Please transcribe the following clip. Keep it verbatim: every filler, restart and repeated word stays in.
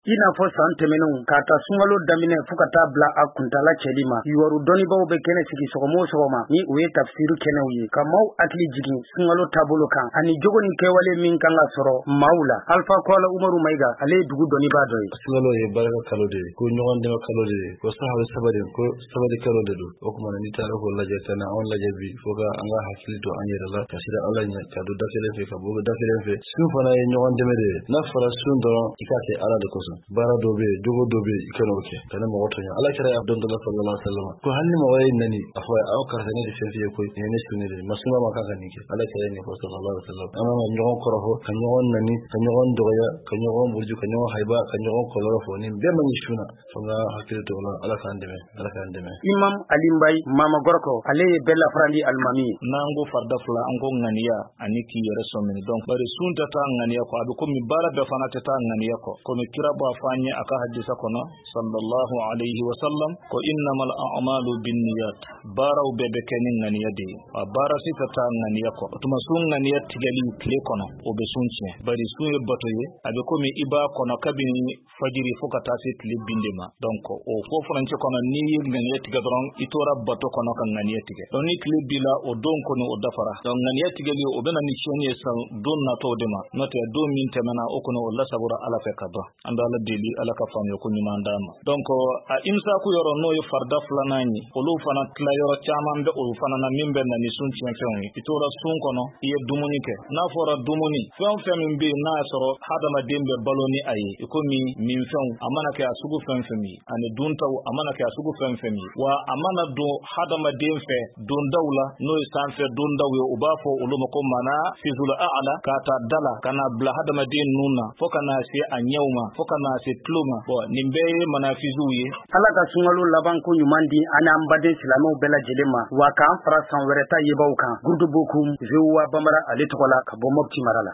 ina fo san tɛmɛnenw k'a ta sunkalo daminɛ fo ka taa bila a kuntala cɛli ma yuwaru dɔnnibaw bɛ kɛnɛ sigi sɔgɔma o sɔgɔma ni o ye tafsiru kɛnɛw ye ka maaw hakili jigin sunkalo taabolo kan ani jogo ni kɛwale min kan ka sɔrɔ maaw la. Alpha Kuala Umaru Maiga ale ye dugu dɔnnibaa dɔ ye. Sunkalo ye barika kalo de ye, ko ɲɔgɔn dɛmɛ kalo de ye, ko sahabi sabari ko sabari kalo de don. O kuma ni taara ko lajɛ kana anw lajɛ bi fo ka an ka hakili to an yɛrɛ la ka sira Ala ɲɛ ka don da kelen fɛ ka bɔ da kelen fɛ. Sun fana ye ɲɔgɔn dɛmɛ de ye. N'a fɔra sun dɔrɔn i k'a kɛ Ala de kosɔn. Baara dɔ bɛ yen, jogo dɔ bɛ yen i kana o kɛ. Kana mɔgɔ tɔɲɔ. Ala kɛra y'a dɔn dɔrɔn sallallahu alaihi wasallam. Ko hali ni mɔgɔ ye nani a fɔ aw karisa ne de fɛn f'i ye koyi nin ye ne sunni de ye. Masuma ma kan ka nin kɛ. Ala kɛra nin fɔ sallallahu alaihi wasallam. An ka ɲɔgɔn kɔrɔfɔ, ka ɲɔgɔn nani, ka ɲɔgɔn dɔgɔya, ka ɲɔgɔn buruju, ka ɲɔgɔn haiba, ka ɲɔgɔn kɔlɔlɔ fɔ. Nin bɛɛ man ɲi sun na. Fo ka hakili to o la. Ala k'an dɛmɛ. Ala k'an dɛmɛ. Imam Ali Mbaye Mama Gorko ale ye bɛɛ lafarali alimami ye. N'an ko farda fila an ko ŋaniya ani k'i yɛrɛ sɔn minɛ donc bari sun tɛ taa ŋaniya kɔ a bɛ komi baara bɛɛ fana tɛ taa ŋaniya kɔ komi kira b'a fɔ an ye a ka hadisa kɔnɔ sallallahu alayhi wa sallam ko innamal a'malu binniyat baaraw bɛɛ bɛ kɛ ni ŋaniya de ye a baara si tɛ taa ŋaniya kɔ o tuma sun ŋaniya tigɛli tile kɔnɔ o bɛ sun tiɲɛ bari sun ye bato ye a bɛ komi i b'a kɔnɔ kabini fajiri fo ka taa se tile bin de ma donc o fo furancɛ kɔnɔ n'i ye ŋaniya tigɛ dɔrɔn i tora bato kɔnɔ ka ŋaniya tigɛ donc ni tile bila o don kɔnɔ o dafara donc ŋaniya tigɛli o bɛ na ni tiɲɛni ye san don natɔw de ma n'o tɛ don min tɛmɛna o kɔnɔ o lasagora Ala fɛ ka ban an bɛ Ala deli Ala ka faamuya ko ɲuman d'an ma donc a imsaku yɔrɔ n'o ye farda filanan ye olu fana tila yɔrɔ caman bɛ olu fana na min bɛ na ni sun tiɲɛfɛnw ye i tora sun kɔnɔ i ye dumuni kɛ n'a fɔra dumuni fɛn fɛn min bɛ yen n'a y'a sɔrɔ hadamaden bɛ balo ni a ye i komi minfɛnw a mana kɛ a sugu fɛn fɛn min ani duntaw a mana kɛ a sugu fɛn fɛn min wa a mana don hadamaden fɛ dondaw la n'o ye sanfɛ dondaw ye u b'a fɔ olu ma ko mana fizul a'la k'a ta dala ka na bila hadamaden nun na fo ka na se a ɲɛw ma fo ka na se tulo ma bon nin bɛɛ ye manafizuw ye. Ala ka sunkalo laban ko ɲuman di an n'an baden silamɛw bɛɛ lajɛlen ma wa k'an fara san wɛrɛ ta yebaw kan Gurudu Bokum Zewa Bambara ale tɔgɔ la ka bɔ Mopti mara la.